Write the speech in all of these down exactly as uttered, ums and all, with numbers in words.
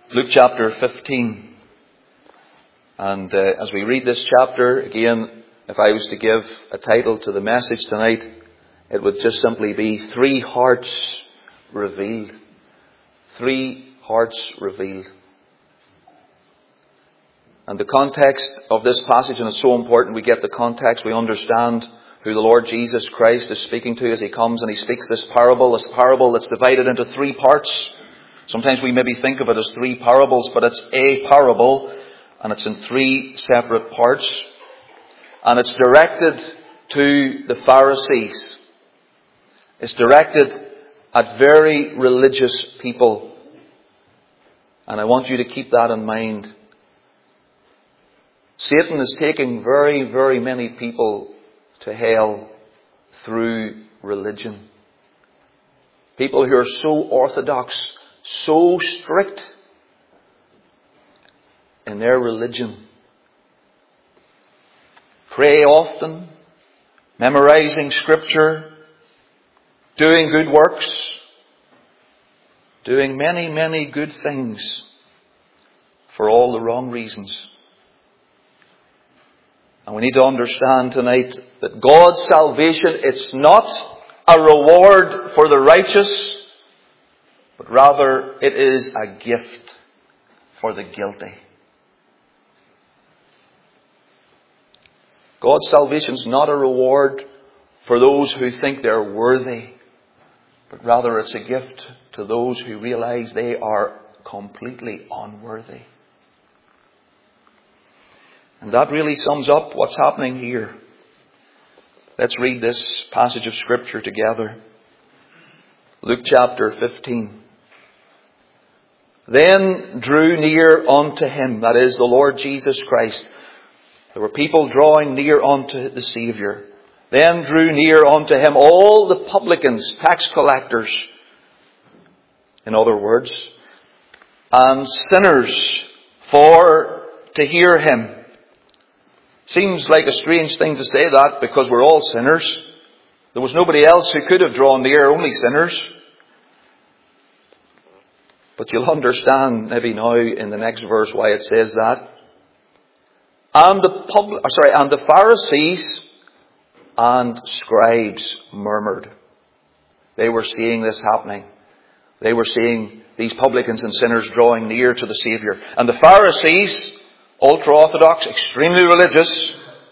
Luke chapter fifteen. And uh, as we read this chapter, again, if I was to give a title to the message tonight, it would just simply be Three Hearts Revealed. Three Hearts Revealed. And the context of this passage, and it's so important we get the context, we understand who the Lord Jesus Christ is speaking to as He comes and He speaks this parable, this parable that's divided into three parts. Sometimes we maybe think of it as three parables, but it's a parable, and it's in three separate parts. And it's directed to the Pharisees. It's directed at very religious people. And I want you to keep that in mind. Satan is taking very, very many people to hell through religion. People who are so orthodox, so strict in their religion. Pray often, memorizing scripture, doing good works, doing many, many good things for all the wrong reasons. And we need to understand tonight that God's salvation, it's not a reward for the righteous, but rather it is a gift for the guilty. God's salvation is not a reward for those who think they're worthy, but rather it's a gift to those who realize they are completely unworthy. And that really sums up what's happening here. Let's read this passage of Scripture together. Luke chapter fifteen. Then drew near unto him, that is the Lord Jesus Christ. There were people drawing near unto the Saviour. Then drew near unto him all the publicans, tax collectors, in other words, and sinners, for to hear him. Seems like a strange thing to say that because we're all sinners. There was nobody else who could have drawn near, only sinners. But you'll understand maybe now in the next verse why it says that. And the public, sorry, and the Pharisees and scribes murmured. They were seeing this happening. They were seeing these publicans and sinners drawing near to the Saviour. And the Pharisees, ultra-orthodox, extremely religious,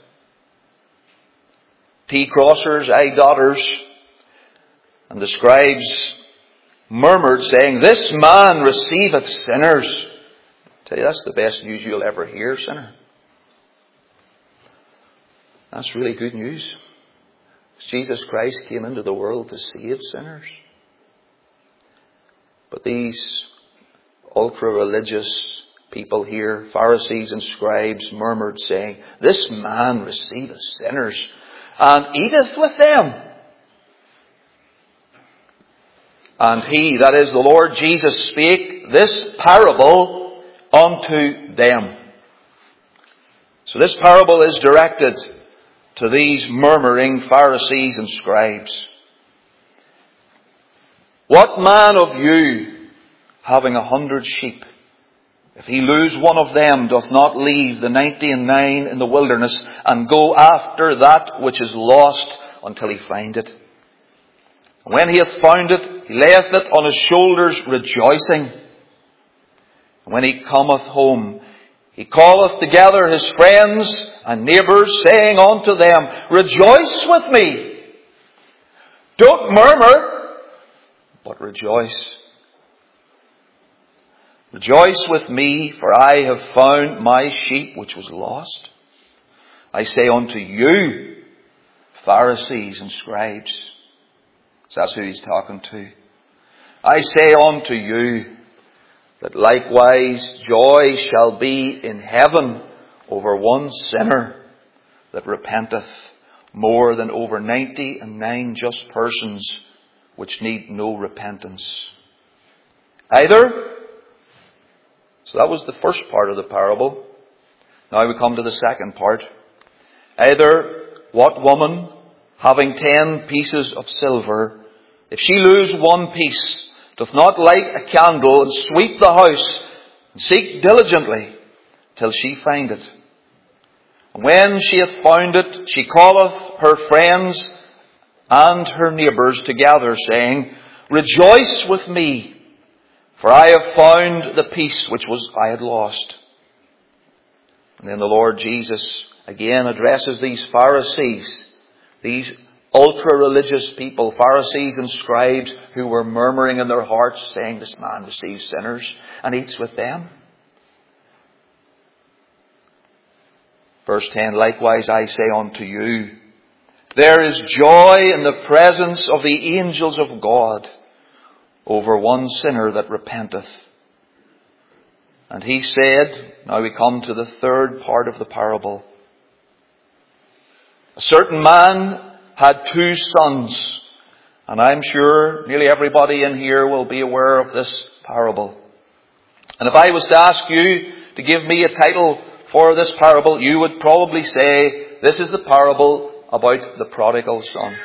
T-crossers, idolaters, and the scribes murmured, saying, This man receiveth sinners. I tell you, that's the best news you'll ever hear, sinner. That's really good news. Jesus Christ came into the world to save sinners. But these ultra-religious people here, Pharisees and scribes, murmured, saying, This man receiveth sinners, and eateth with them. And he, that is the Lord Jesus, spake this parable unto them. So this parable is directed to these murmuring Pharisees and scribes. What man of you, having a hundred sheep, if he lose one of them, doth not leave the ninety and nine in the wilderness and go after that which is lost until he find it? And when he hath found it, he layeth it on his shoulders, rejoicing. And when he cometh home, he calleth together his friends and neighbours, saying unto them, Rejoice with me. Don't murmur, but rejoice. Rejoice with me, for I have found my sheep which was lost. I say unto you, Pharisees and scribes. So that's who he's talking to. I say unto you, that likewise joy shall be in heaven over one sinner that repenteth, more than over ninety and nine just persons which need no repentance. Either, so that was the first part of the parable. Now we come to the second part. Either what woman, having ten pieces of silver, if she lose one piece, doth not light a candle and sweep the house and seek diligently till she find it. And when she hath found it, she calleth her friends and her neighbours together, saying, Rejoice with me, for I have found the piece which was I had lost. And then the Lord Jesus again addresses these Pharisees, these ultra-religious people, Pharisees and scribes, who were murmuring in their hearts, saying, This man receives sinners and eats with them. Verse ten, Likewise I say unto you, there is joy in the presence of the angels of God over one sinner that repenteth. And he said, now we come to the third part of the parable. A certain man had two sons, and I'm sure nearly everybody in here will be aware of this parable. And if I was to ask you to give me a title for this parable, you would probably say, this is the parable about the prodigal son.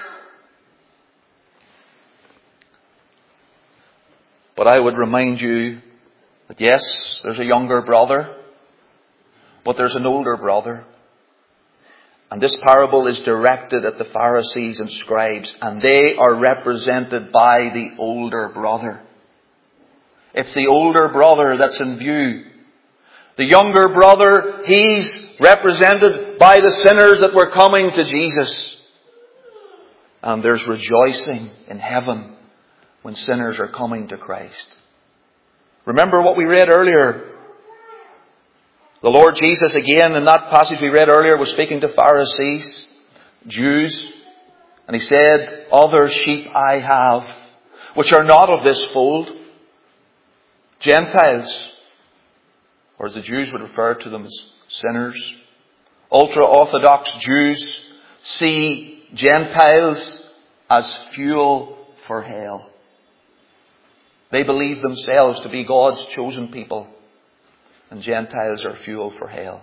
But I would remind you that yes, there's a younger brother, but there's an older brother. And this parable is directed at the Pharisees and scribes, and they are represented by the older brother. It's the older brother that's in view. The younger brother, he's represented by the sinners that were coming to Jesus. And there's rejoicing in heaven when sinners are coming to Christ. Remember what we read earlier. The Lord Jesus, again, in that passage we read earlier, was speaking to Pharisees, Jews, and he said, Other sheep I have, which are not of this fold, Gentiles, or as the Jews would refer to them as sinners. Ultra-Orthodox Jews see Gentiles as fuel for hell. They believe themselves to be God's chosen people, and Gentiles are fuel for hell.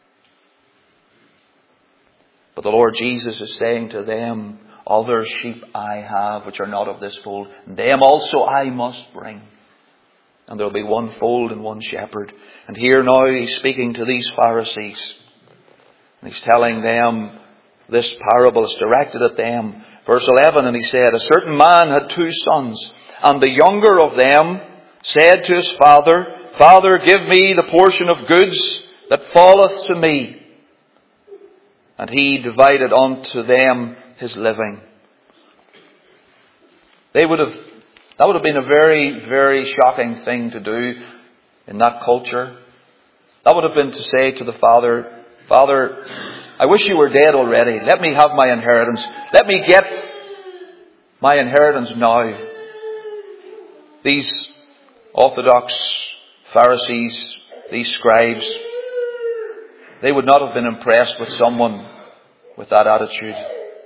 But the Lord Jesus is saying to them, Other sheep I have, which are not of this fold, and them also I must bring. And there will be one fold and one shepherd. And here now he's speaking to these Pharisees. And he's telling them, this parable is directed at them. Verse eleven, and he said, A certain man had two sons, and the younger of them said to his father, Father, give me the portion of goods that falleth to me. And he divided unto them his living. They would have That would have been a very, very shocking thing to do in that culture. That would have been to say to the father, Father, I wish you were dead already. Let me have my inheritance. Let me get my inheritance now. These Orthodox Pharisees, these scribes, they would not have been impressed with someone with that attitude.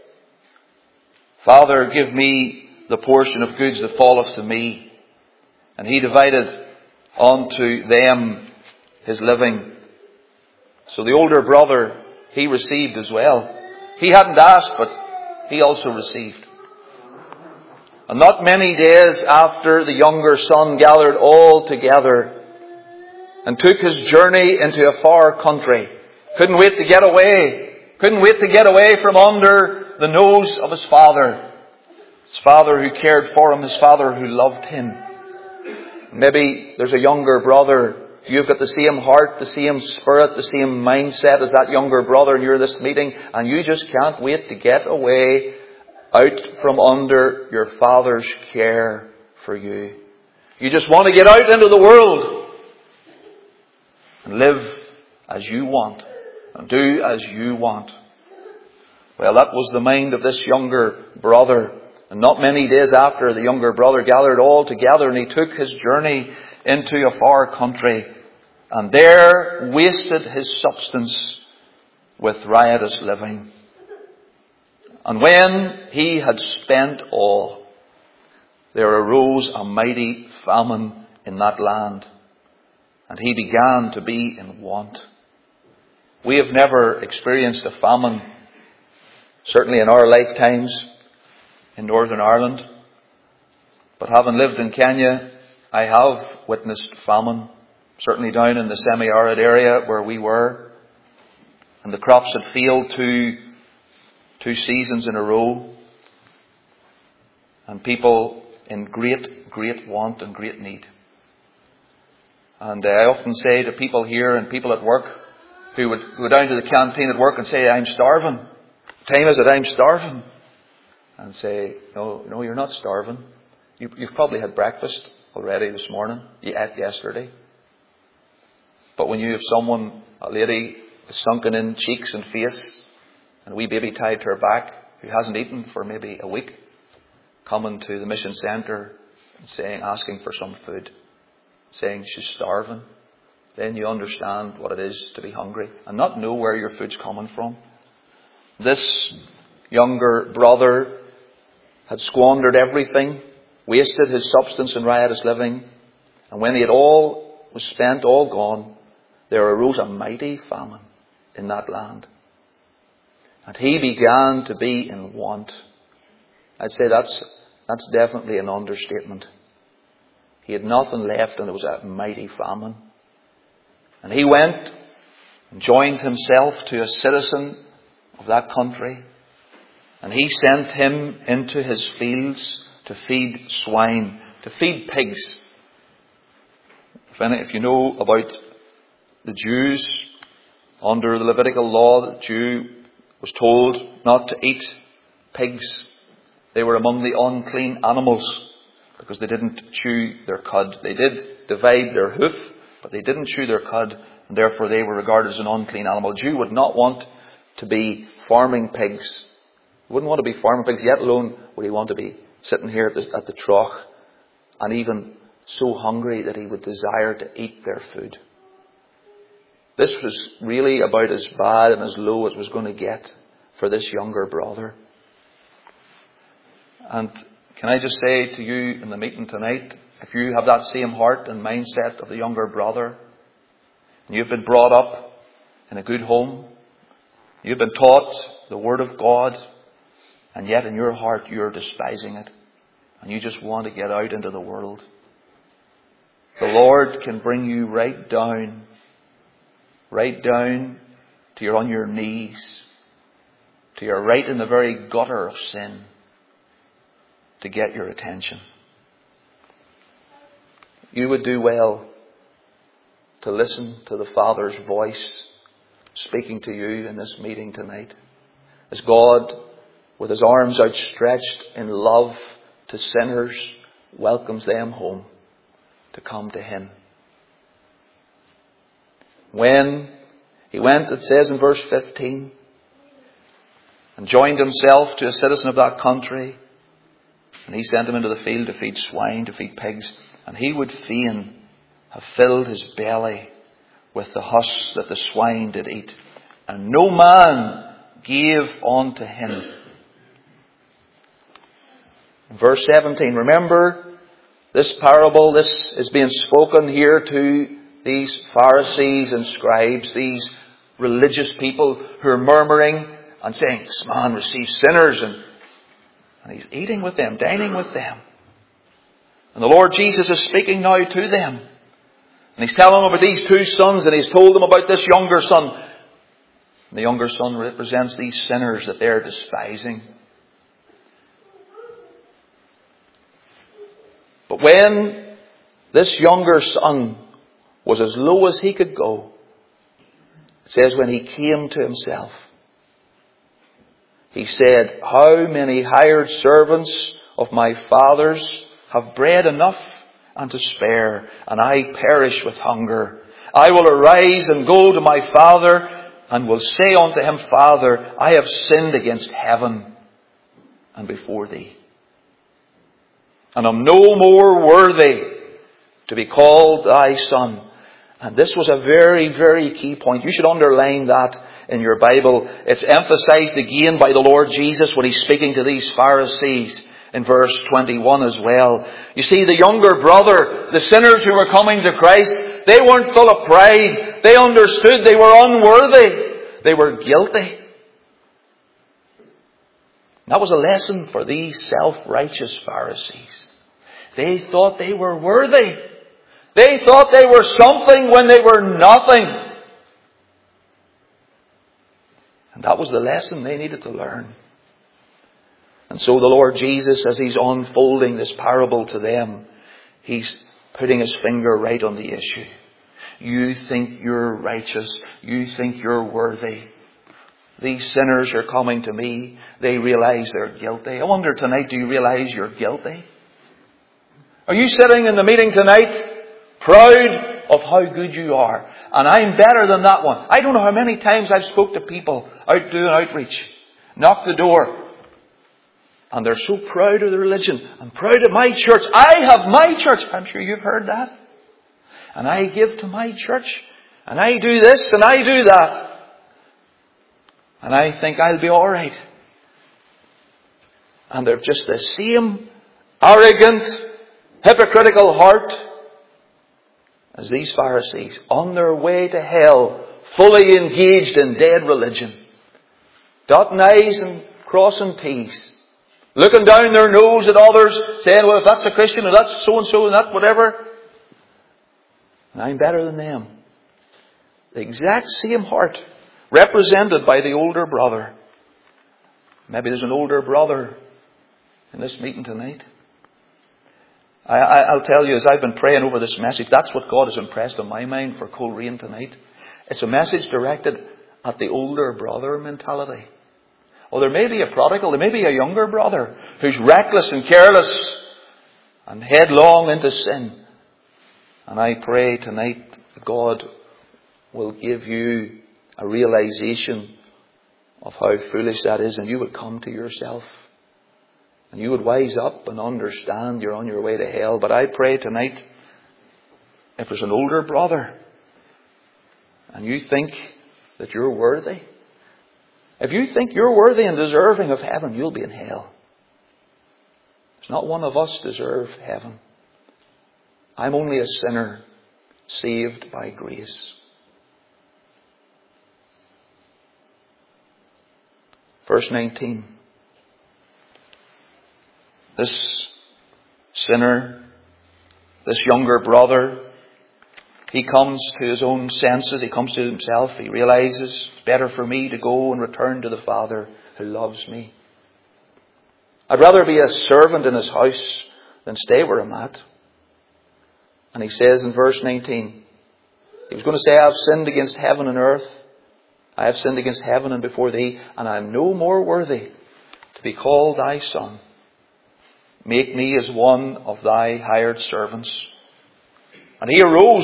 Father, give me the portion of goods that falleth to me. And he divided unto them his living. So the older brother, he received as well. He hadn't asked, but he also received. And not many days after, the younger son gathered all together and took his journey into a far country. Couldn't wait to get away. Couldn't wait to get away from under the nose of his father. His father who cared for him, his father who loved him. Maybe there's a younger brother. You've got the same heart, the same spirit, the same mindset as that younger brother, and you're in this meeting, and you just can't wait to get away out from under your father's care for you. You just want to get out into the world and live as you want and do as you want. Well, that was the mind of this younger brother. And not many days after, the younger brother gathered all together and he took his journey into a far country and there wasted his substance with riotous living. And when he had spent all, there arose a mighty famine in that land, and he began to be in want. We have never experienced a famine, certainly in our lifetimes, in Northern Ireland. But having lived in Kenya, I have witnessed famine. certainly down in the semi-arid area where we were, and the crops had failed two, two seasons in a row, and people in great, great want and great need. And uh, I often say to people here and people at work who would go down to the canteen at work and say, I'm starving. What time is it? I'm starving. And say, no, no, you're not starving. You, you've probably had breakfast already this morning. You ate yesterday. But when you have someone, a lady, sunken in cheeks and face, and a wee baby tied to her back, who hasn't eaten for maybe a week, coming to the mission centre and saying, asking for some food, saying she's starving, then you understand what it is to be hungry and not know where your food's coming from. This younger brother had squandered everything, wasted his substance in riotous living, and when he had all was spent, all gone, there arose a mighty famine in that land. And he began to be in want. I'd say that's that's definitely an understatement. He had nothing left and it was a mighty famine. And he went and joined himself to a citizen of that country. And he sent him into his fields to feed swine, to feed pigs. If, any, if you know about the Jews, under the Levitical law, the Jew was told not to eat pigs. They were among the unclean animals because they didn't chew their cud. They did divide their hoof, but they didn't chew their cud, and therefore they were regarded as an unclean animal. A Jew would not want to be farming pigs. He wouldn't want to be farming pigs, yet alone would he want to be sitting here at the, at the trough and even so hungry that he would desire to eat their food. This was really about as bad and as low as it was going to get for this younger brother. And can I just say to you in the meeting tonight, if you have that same heart and mindset of the younger brother, and you've been brought up in a good home, you've been taught the Word of God, and yet in your heart you're despising it, and you just want to get out into the world, the Lord can bring you right down, right down to you're on your knees, to you're right in the very gutter of sin, to get your attention. You would do well to listen to the Father's voice speaking to you in this meeting tonight, as God, with His arms outstretched in love to sinners, welcomes them home to come to Him. When he went, it says in verse fifteen, and joined himself to a citizen of that country, and he sent him into the field to feed swine, to feed pigs, and he would fain have filled his belly with the husks that the swine did eat, and no man gave unto him. Verse seventeen, remember this parable, this is being spoken here to these Pharisees and scribes, these religious people who are murmuring and saying, this man receives sinners, and, and he's eating with them, dining with them. And the Lord Jesus is speaking now to them. And He's telling them about these two sons, and He's told them about this younger son. And the younger son represents these sinners that they're despising. But when this younger son was as low as he could go, it says when he came to himself, he said, how many hired servants of my father's have bread enough and to spare, and I perish with hunger? I will arise and go to my father, and will say unto him, Father, I have sinned against heaven and before thee, and am no more worthy to be called thy son. And this was a very, very key point. You should underline that in your Bible. It's emphasized again by the Lord Jesus when He's speaking to these Pharisees in verse twenty-one as well. You see, the younger brother, the sinners who were coming to Christ, they weren't full of pride. They understood they were unworthy. They were guilty. That was a lesson for these self-righteous Pharisees. They thought they were worthy. They thought they were something when they were nothing. And that was the lesson they needed to learn. And so the Lord Jesus, as He's unfolding this parable to them, He's putting His finger right on the issue. You think you're righteous. You think you're worthy. These sinners are coming to me. They realize they're guilty. I wonder tonight, do you realize you're guilty? Are you sitting in the meeting tonight proud of how good you are? And I'm better than that one. I don't know how many times I've spoke to people out doing outreach. Knock the door. And they're so proud of their religion. I'm proud of my church. I have my church. I'm sure you've heard that. And I give to my church. And I do this and I do that. And I think I'll be alright. And they're just the same arrogant, hypocritical heart as these Pharisees, on their way to hell, fully engaged in dead religion. Dotting I's and crossing T's. Looking down their nose at others, saying, well, if that's a Christian, or that's so-and-so, and that, whatever. And I'm better than them. The exact same heart, represented by the older brother. Maybe there's an older brother in this meeting tonight. I, I, I'll tell you, as I've been praying over this message, that's what God has impressed on my mind for Coleraine tonight. It's a message directed at the older brother mentality. Or there may be a prodigal, there may be a younger brother who's reckless and careless and headlong into sin. And I pray tonight that God will give you a realization of how foolish that is, and you would come to yourself. And you would wise up and understand you're on your way to hell. But I pray tonight, if there's an older brother and you think that you're worthy, if you think you're worthy and deserving of heaven, you'll be in hell. There's not one of us deserve heaven. I'm only a sinner saved by grace. Verse nineteen. This sinner, this younger brother, he comes to his own senses. He comes to himself. He realizes it's better for me to go and return to the Father who loves me. I'd rather be a servant in his house than stay where I'm at. And he says in verse nineteen, he was going to say, I have sinned against heaven and earth. I have sinned against heaven and before thee, and I am no more worthy to be called thy son. Make me as one of thy hired servants. And he arose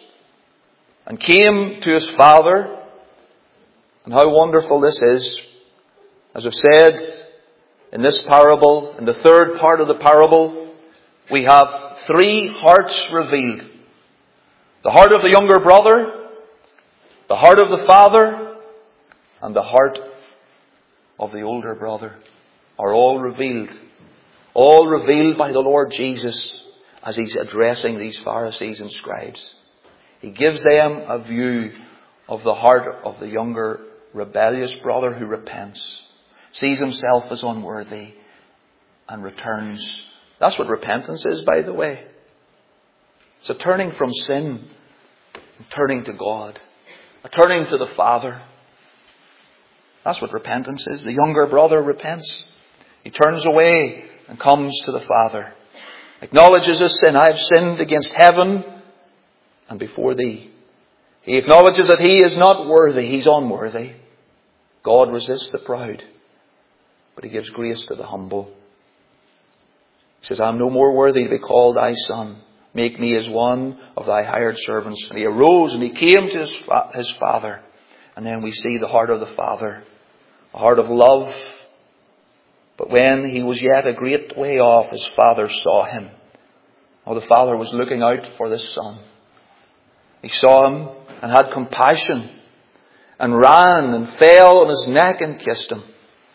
and came to his father. And how wonderful this is. As I've said, in this parable, in the third part of the parable, we have three hearts revealed. The heart of the younger brother, the heart of the father, and the heart of the older brother are all revealed. All revealed by the Lord Jesus as He's addressing these Pharisees and scribes. He gives them a view of the heart of the younger rebellious brother who repents, sees himself as unworthy, and returns. That's what repentance is, by the way. It's a turning from sin and turning to God. A turning to the Father. That's what repentance is. The younger brother repents. He turns away and comes to the Father. Acknowledges his sin. I have sinned against heaven and before thee. He acknowledges that he is not worthy. He's unworthy. God resists the proud, but He gives grace to the humble. He says, I am no more worthy to be called thy son. Make me as one of thy hired servants. And he arose and he came to his, fa- his father. And then we see the heart of the Father. A heart of love. But when he was yet a great way off, his father saw him. Oh, the father was looking out for this son. He saw him and had compassion and ran and fell on his neck and kissed him.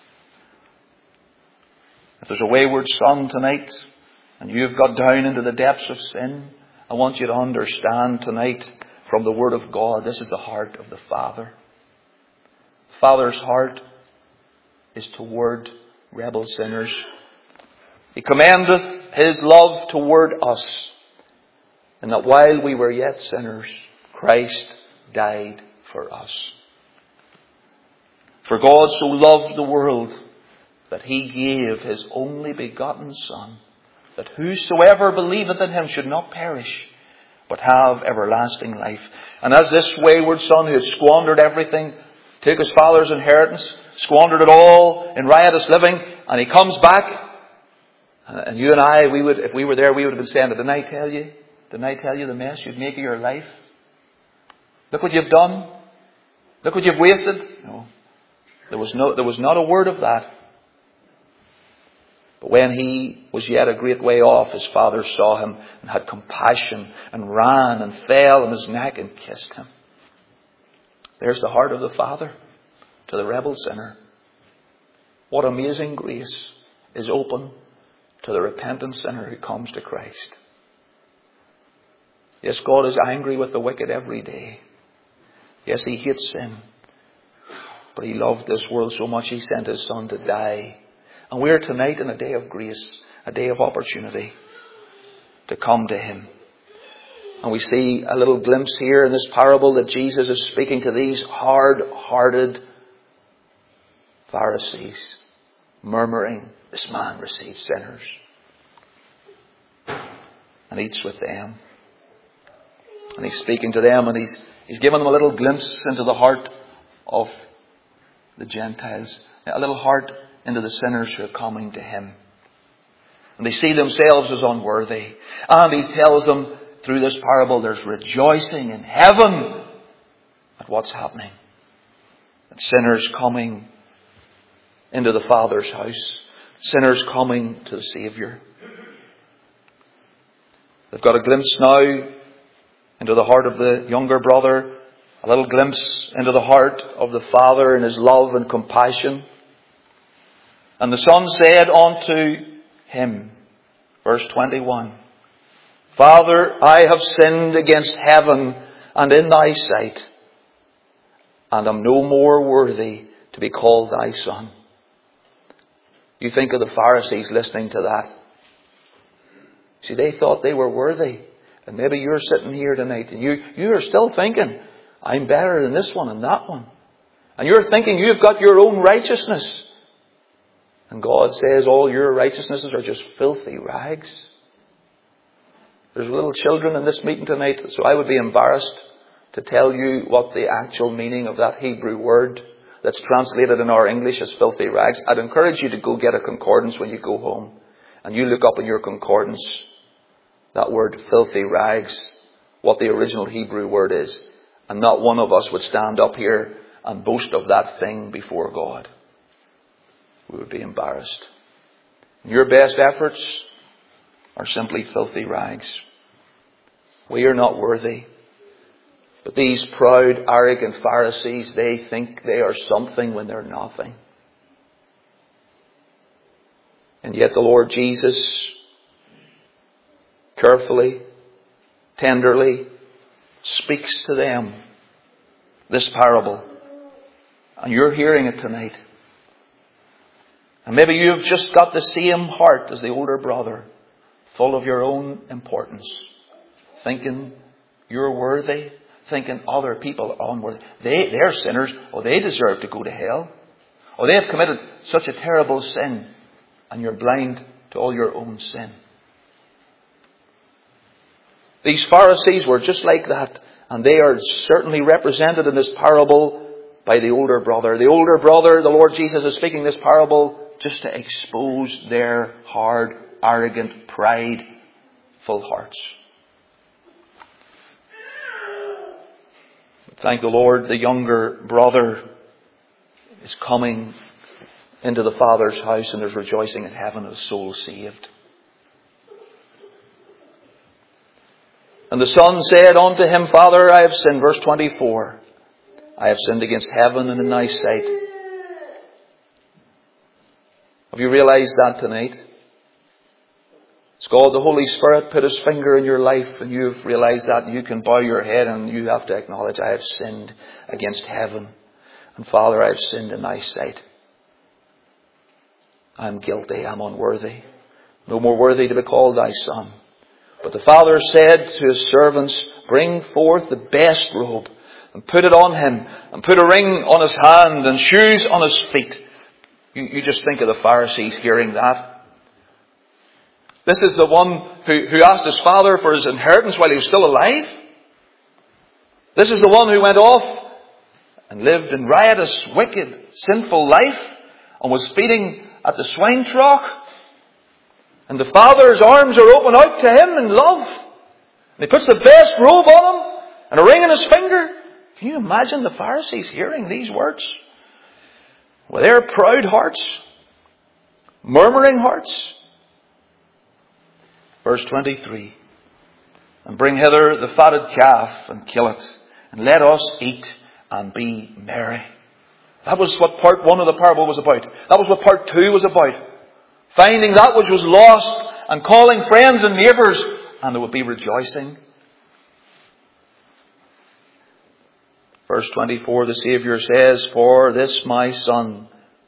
If there's a wayward son tonight and you've got down into the depths of sin, I want you to understand tonight from the Word of God, this is the heart of the Father. The Father's heart is toward rebel sinners. He commendeth His love toward us. and that while we were yet sinners, Christ died for us. For God so loved the world that he gave his only begotten Son, that whosoever believeth in him should not perish, but have everlasting life. And as this wayward son who had squandered everything, took his father's inheritance, squandered it all in riotous living, and he comes back, and you and I, we would, if we were there, we would have been saying, didn't I tell you? Didn't I tell you the mess you'd make of your life? Look what you've done. Look what you've wasted. No. There was no, there was not a word of that. But when he was yet a great way off, his father saw him and had compassion and ran and fell on his neck and kissed him. There's the heart of the Father to the rebel sinner. What amazing grace is open to the repentant sinner who comes to Christ. Yes, God is angry with the wicked every day. Yes, he hates sin. But he loved this world so much he sent his Son to die. And we're tonight in a day of grace, a day of opportunity to come to him. And we see a little glimpse here in this parable that Jesus is speaking to these hard-hearted Pharisees, murmuring, this man receives sinners and eats with them. And he's speaking to them, and he's, he's giving them a little glimpse into the heart of the Gentiles, a little heart into the sinners who are coming to him. And they see themselves as unworthy. And he tells them through this parable there's rejoicing in heaven at what's happening. That sinners coming into the Father's house. Sinners coming to the Saviour. They've got a glimpse now into the heart of the younger brother. A little glimpse into the heart of the Father and his love and compassion. And the Son said unto him, verse twenty-one, Father, I have sinned against heaven and in thy sight, and am no more worthy to be called thy son. You think of the Pharisees listening to that. See, they thought they were worthy. And maybe you're sitting here tonight and you, you are still thinking, I'm better than this one and that one. And you're thinking you've got your own righteousness. And God says all your righteousnesses are just filthy rags. There's little children in this meeting tonight, so I would be embarrassed to tell you what the actual meaning of that Hebrew word that's translated in our English as filthy rags. I'd encourage you to go get a concordance when you go home. And you look up in your concordance that word filthy rags, what the original Hebrew word is. And not one of us would stand up here and boast of that thing before God. We would be embarrassed. Your best efforts are simply filthy rags. We are not worthy. But these proud, arrogant Pharisees, they think they are something when they're nothing. And yet the Lord Jesus carefully, tenderly speaks to them this parable. And you're hearing it tonight. And maybe you've just got the same heart as the older brother, full of your own importance, thinking you're worthy, thinking other people are unworthy. They, they're sinners. Oh, they deserve to go to hell. Oh, they have committed such a terrible sin. And you're blind to all your own sin. These Pharisees were just like that. And they are certainly represented in this parable by the older brother. The older brother, the Lord Jesus is speaking this parable just to expose their hard, arrogant, prideful hearts. Thank the Lord, the younger brother is coming into the Father's house, and there's rejoicing in heaven of souls saved. And the Son said unto him, Father, I have sinned. Verse twenty-four. I have sinned against heaven and in thy sight. Have you realized that tonight? It's God, the Holy Spirit, put his finger in your life, and you've realized that, and you can bow your head and you have to acknowledge, I have sinned against heaven. And Father, I have sinned in thy sight. I'm guilty, I'm unworthy. No more worthy to be called thy son. But the father said to his servants, bring forth the best robe and put it on him, and put a ring on his hand and shoes on his feet. You, you just think of the Pharisees hearing that. This is the one who, who asked his father for his inheritance while he was still alive. This is the one who went off and lived in riotous, wicked, sinful life and was feeding at the swine trough. And the Father's arms are open out to him in love. And he puts the best robe on him and a ring on his finger. Can you imagine the Pharisees hearing these words? With their proud hearts, murmuring hearts. Verse twenty-three. And bring hither the fatted calf and kill it, and let us eat and be merry. That was what part one of the parable was about. That was what part two was about. Finding that which was lost and calling friends and neighbours, and there would be rejoicing. Verse twenty-four, the Saviour says, for this my son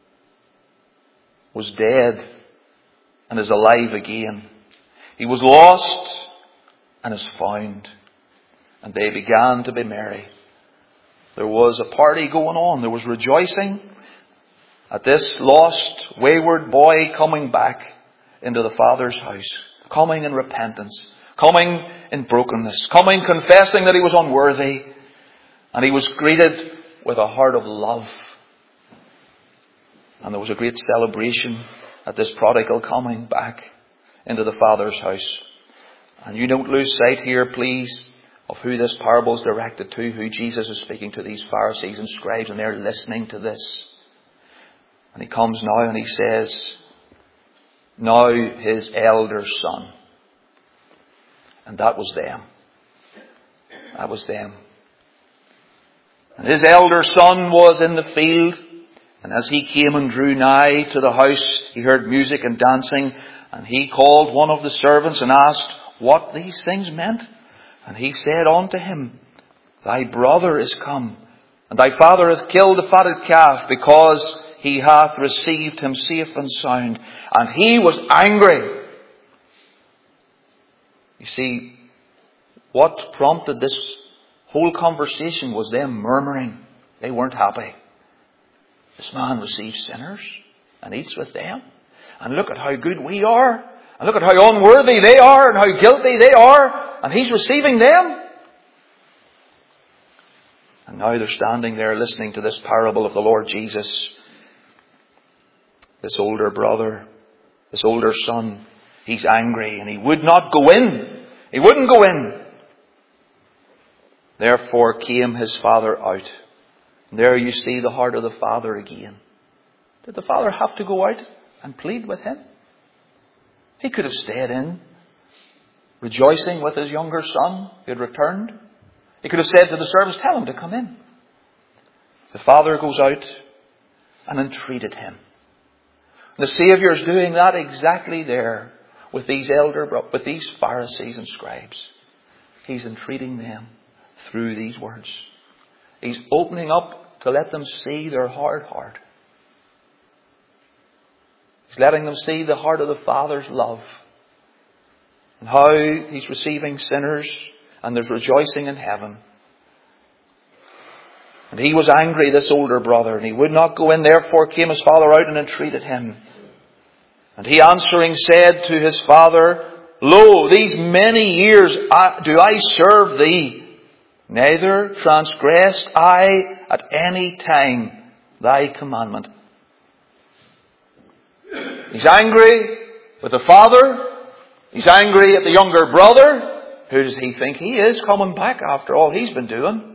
was dead and is alive again. He was lost and is found. And they began to be merry. There was a party going on. There was rejoicing at this lost, wayward boy coming back into the Father's house. Coming in repentance. Coming in brokenness. Coming confessing that he was unworthy. And he was greeted with a heart of love. And there was a great celebration at this prodigal coming back into the Father's house. And you don't lose sight here, please, of who this parable is directed to, who Jesus is speaking to, these Pharisees and scribes, and they're listening to this. And he comes now and he says, now his elder son. And that was them. That was them. And his elder son was in the field, and as he came and drew nigh to the house, he heard music and dancing, and he called one of the servants and asked what these things meant. And he said unto him, thy brother is come, and thy father hath killed the fatted calf, because he hath received him safe and sound. And he was angry. You see, what prompted this whole conversation was them murmuring. They weren't happy. This man receives sinners and eats with them. And look at how good we are. And look at how unworthy they are and how guilty they are. And he's receiving them. And now they're standing there listening to this parable of the Lord Jesus. This older brother, this older son, he's angry and he would not go in. He wouldn't go in. Therefore came his father out. And there you see the heart of the father again. Did the father have to go out and plead with him? He could have stayed in, rejoicing with his younger son who had returned. He could have said to the servants, tell him to come in. The father goes out and entreated him. The Saviour is doing that exactly there with these elder, with these Pharisees and scribes. He's entreating them through these words. He's opening up to let them see their hard heart. He's letting them see the heart of the Father's love. And how he's receiving sinners and there's rejoicing in heaven. And he was angry, this older brother, and he would not go in. Therefore came his father out and entreated him. And he answering said to his father, lo, these many years do I serve thee. Neither transgressed I at any time thy commandment. He's angry with the father. He's angry at the younger brother. Who does he think he is, coming back after all he's been doing?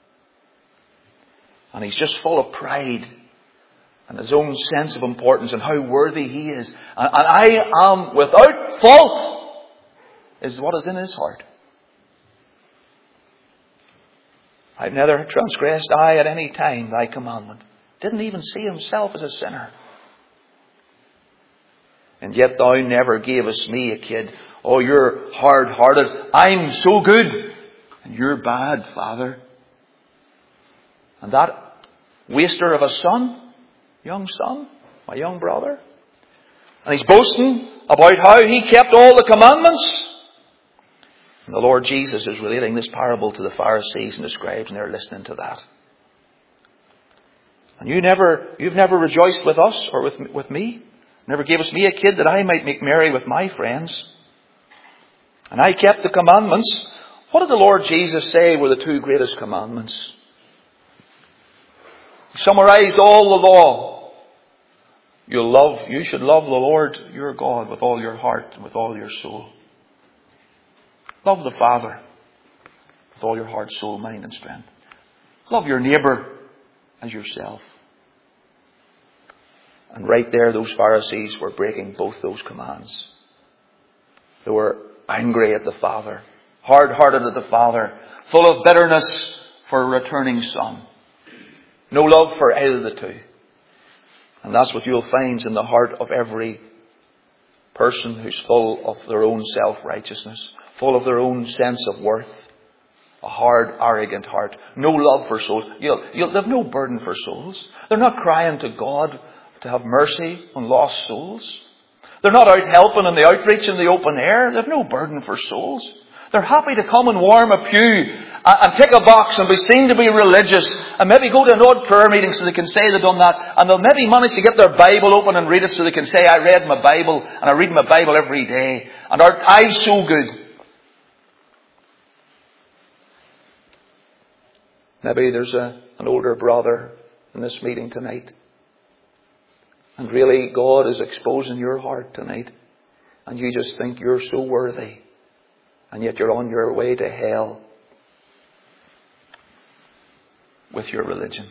And he's just full of pride and his own sense of importance and how worthy he is. And, and I am without fault is what is in his heart. I've neither transgressed I at any time thy commandment. Didn't even see himself as a sinner. And yet thou never gavest me a kid. Oh, you're hard-hearted. I'm so good. And you're bad, Father. And that waster of a son, young son, my young brother. And he's boasting about how he kept all the commandments. And the Lord Jesus is relating this parable to the Pharisees and the scribes, and they're listening to that. And you never, you've never rejoiced with us or with, with me. Never gave us me a kid that I might make merry with my friends. And I kept the commandments. What did the Lord Jesus say were the two greatest commandments? He summarized all the law. You'll love, you should love the Lord your God with all your heart and with all your soul. Love the Father with all your heart, soul, mind and strength. Love your neighbour as yourself. And right there, those Pharisees were breaking both those commands. They were angry at the Father, hard-hearted at the Father, full of bitterness for a returning Son. No love for either of the two. And that's what you'll find in the heart of every person who's full of their own self-righteousness, full of their own sense of worth. A hard, arrogant heart. No love for souls. You'll, you'll have no burden for souls. They're not crying to God to have mercy on lost souls. They're not out helping in the outreach in the open air. They have no burden for souls. They're happy to come and warm a pew and, and tick a box and be seen to be religious and maybe go to an odd prayer meeting so they can say they've done that, and they'll maybe manage to get their Bible open and read it so they can say, I read my Bible and I read my Bible every day and our eyes so good. Maybe there's a, an older brother in this meeting tonight. And really God is exposing your heart tonight. And you just think you're so worthy. And yet you're on your way to hell with your religion.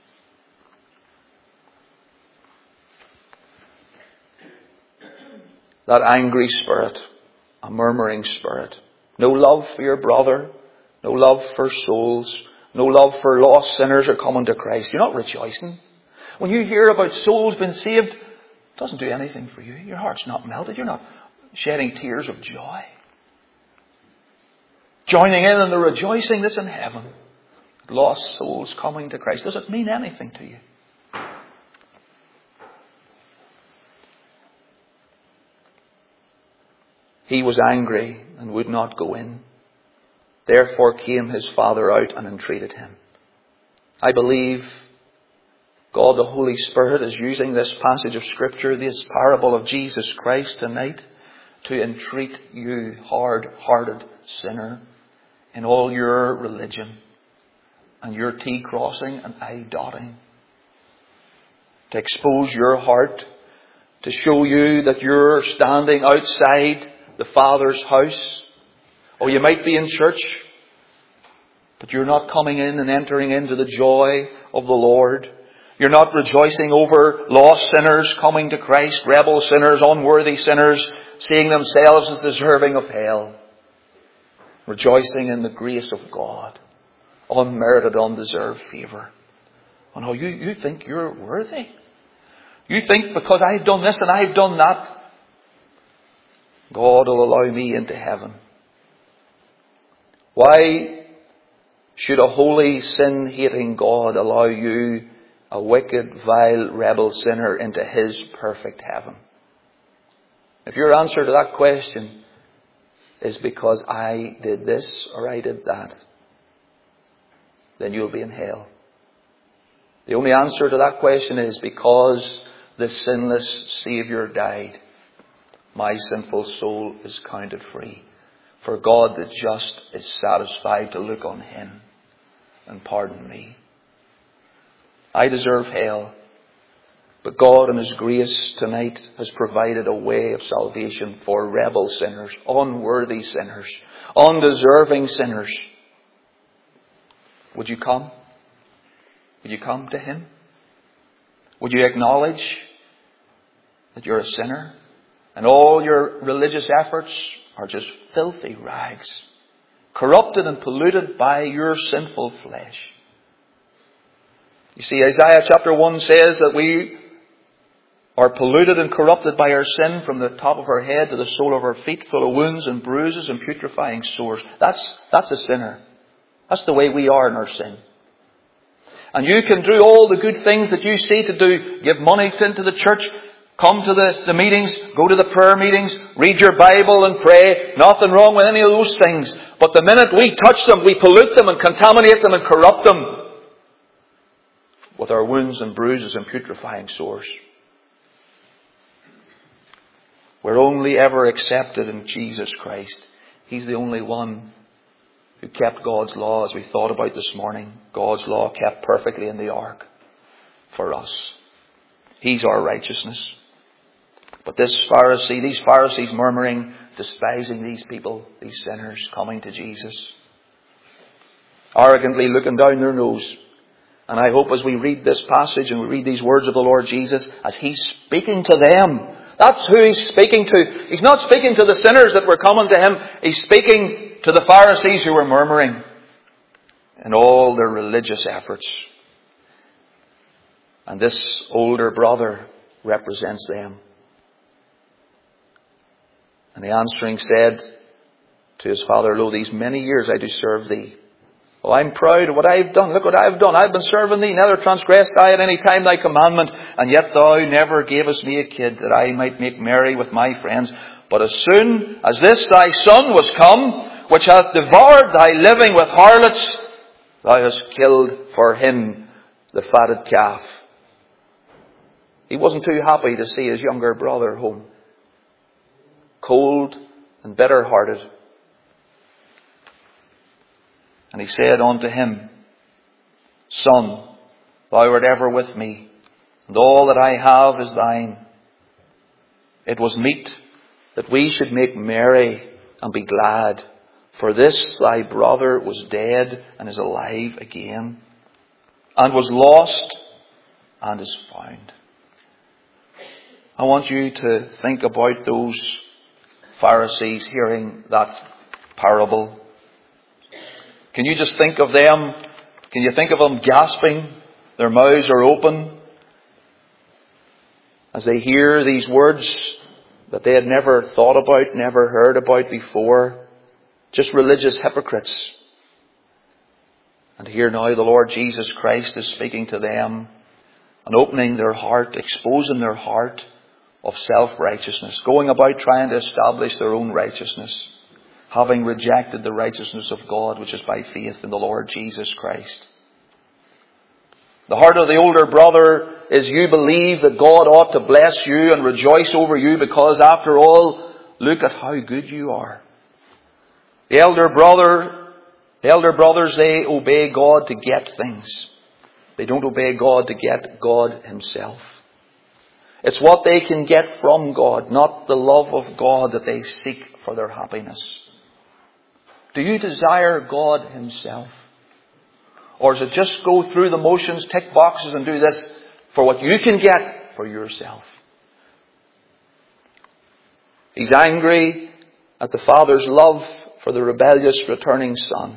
That angry spirit, a murmuring spirit. No love for your brother. No love for souls. No love for lost sinners who are coming to Christ. You're not rejoicing. When you hear about souls being saved, it doesn't do anything for you. Your heart's not melted. You're not shedding tears of joy. Joining in in the rejoicing that's in heaven. Lost souls coming to Christ. Does it mean anything to you? He was angry and would not go in. Therefore came his father out and entreated him. I believe God the Holy Spirit is using this passage of Scripture, this parable of Jesus Christ tonight, to entreat you, hard-hearted sinner, in all your religion and your T-crossing and I-dotting. To expose your heart, to show you that you're standing outside the Father's house. Or you might be in church, but you're not coming in and entering into the joy of the Lord. You're not rejoicing over lost sinners coming to Christ, rebel sinners, unworthy sinners, seeing themselves as deserving of hell. Rejoicing in the grace of God, unmerited, undeserved favour. Oh no, you, you think you're worthy. You think because I've done this and I've done that, God will allow me into heaven. Why should a holy, sin-hating God allow you, a wicked, vile, rebel sinner, into His perfect heaven? If your answer to that question is because I did this or I did that, then you'll be in hell. The only answer to that question is because the sinless Saviour died, my sinful soul is counted free. For God the just is satisfied to look on Him and pardon me. I deserve hell, but God in His grace tonight has provided a way of salvation for rebel sinners, unworthy sinners, undeserving sinners. Would you come? Would you come to Him? Would you acknowledge that you're a sinner and all your religious efforts are just filthy rags, corrupted and polluted by your sinful flesh? You see, Isaiah chapter one says that we are polluted and corrupted by our sin from the top of our head to the sole of our feet, full of wounds and bruises and putrefying sores. That's, that's a sinner. That's the way we are in our sin. And you can do all the good things that you see to do. Give money into the church. Come to the, the meetings, go to the prayer meetings, read your Bible and pray. Nothing wrong with any of those things. But the minute we touch them, we pollute them and contaminate them and corrupt them with our wounds and bruises and putrefying sores. We're only ever accepted in Jesus Christ. He's the only one who kept God's law, as we thought about this morning. God's law kept perfectly in the ark for us. He's our righteousness. But this Pharisee, these Pharisees murmuring, despising these people, these sinners coming to Jesus, arrogantly looking down their nose. And I hope as we read this passage and we read these words of the Lord Jesus, as He's speaking to them, that's who He's speaking to. He's not speaking to the sinners that were coming to Him. He's speaking to the Pharisees who were murmuring in all their religious efforts. And this older brother represents them. And the answering said to his father, Lo, these many years I do serve thee. Oh, I'm proud of what I've done. Look what I've done. I've been serving thee. Neither transgressed I at any time thy commandment. And yet thou never gavest me a kid that I might make merry with my friends. But as soon as this thy son was come, which hath devoured thy living with harlots, thou hast killed for him the fatted calf. He wasn't too happy to see his younger brother home. Cold and bitter-hearted. And he said unto him, Son, thou art ever with me, and all that I have is thine. It was meet that we should make merry and be glad, for this thy brother was dead and is alive again, and was lost and is found. I want you to think about those Pharisees hearing that parable. Can you just think of them? Can you think of them gasping? Their mouths are open as they hear these words that they had never thought about, never heard about before. Just religious hypocrites. And here now the Lord Jesus Christ is speaking to them and opening their heart, exposing their heart of self-righteousness, going about trying to establish their own righteousness, having rejected the righteousness of God, which is by faith in the Lord Jesus Christ. The heart of the older brother is, you believe that God ought to bless you and rejoice over you because, after all, look at how good you are. The elder brother, the elder brothers, they obey God to get things. They don't obey God to get God Himself. It's what they can get from God, not the love of God, that they seek for their happiness. Do you desire God Himself? Or is it just go through the motions, tick boxes and do this for what you can get for yourself? He's angry at the Father's love for the rebellious returning son.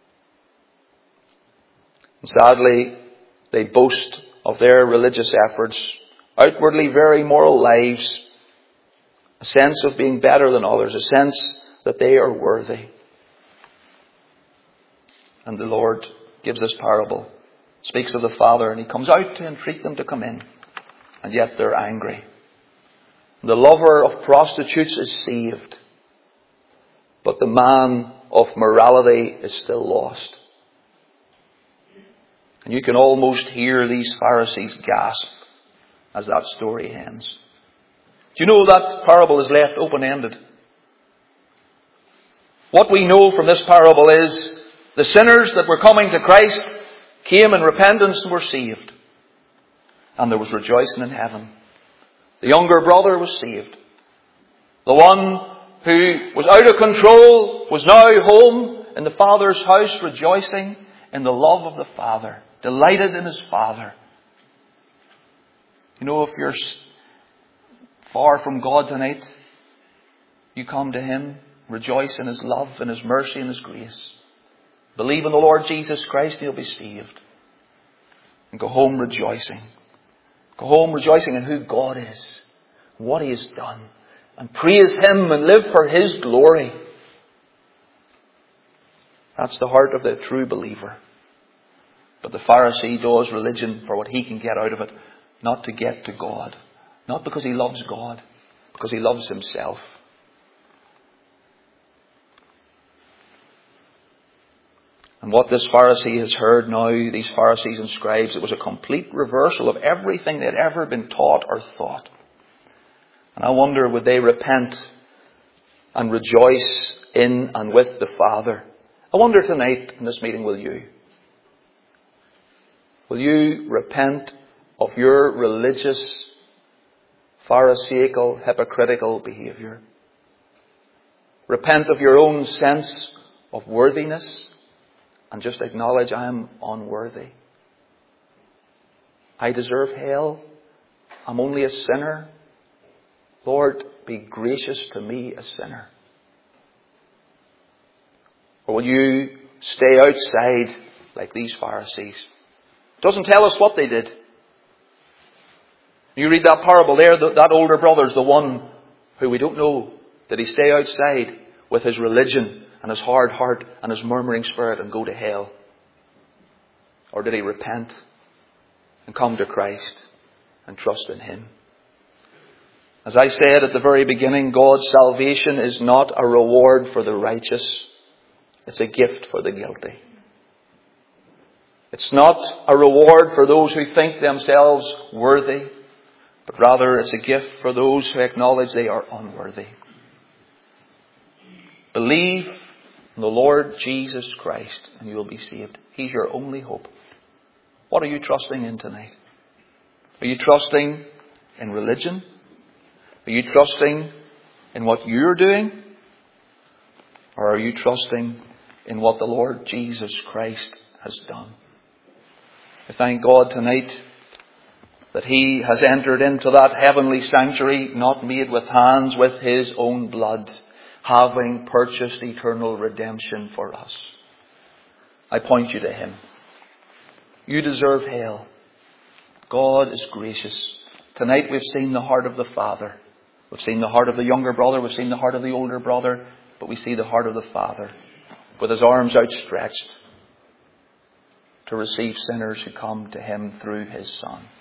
And sadly, they boast of their religious efforts, outwardly very moral lives, a sense of being better than others, a sense that they are worthy. And the Lord gives this parable, speaks of the Father, and He comes out to entreat them to come in, and yet they're angry. The lover of prostitutes is saved, but the man of morality is still lost. And you can almost hear these Pharisees gasp as that story ends. Do you know that parable is left open-ended? What we know from this parable is the sinners that were coming to Christ came in repentance and were saved. And there was rejoicing in heaven. The younger brother was saved. The one who was out of control was now home in the Father's house, rejoicing in the love of the Father, delighted in his Father. You know, if you're far from God tonight, you come to Him, rejoice in His love and His mercy and His grace. Believe in the Lord Jesus Christ and you'll be saved. And go home rejoicing. Go home rejoicing in who God is, what He has done. And praise Him and live for His glory. That's the heart of the true believer. But the Pharisee does religion for what he can get out of it, not to get to God, Not because he loves God, because he loves himself. And what this Pharisee has heard now, these Pharisees and scribes, it was a complete reversal of everything they'd ever been taught or thought. And I wonder, would they repent and rejoice in and with the Father? I wonder tonight in this meeting, will you? Will you repent of your religious, pharisaical, hypocritical behaviour? Repent of your own sense of worthiness and just acknowledge, I am unworthy. I deserve hell. I'm only a sinner. Lord, be gracious to me, a sinner. Or will you stay outside like these Pharisees? It doesn't tell us what they did. You read that parable there, that older brother's the one who we don't know. Did he stay outside with his religion and his hard heart and his murmuring spirit and go to hell? Or did he repent and come to Christ and trust in him? As I said at the very beginning, God's salvation is not a reward for the righteous. It's a gift for the guilty. It's not a reward for those who think themselves worthy, but rather it's a gift for those who acknowledge they are unworthy. Believe in the Lord Jesus Christ and you will be saved. He's your only hope. What are you trusting in tonight? Are you trusting in religion? Are you trusting in what you're doing? Or are you trusting in what the Lord Jesus Christ has done? I thank God tonight that He has entered into that heavenly sanctuary, not made with hands, with His own blood, having purchased eternal redemption for us. I point you to Him. You deserve hell. God is gracious. Tonight we've seen the heart of the Father. We've seen the heart of the younger brother. We've seen the heart of the older brother. But we see the heart of the Father with His arms outstretched to receive sinners who come to Him through His Son.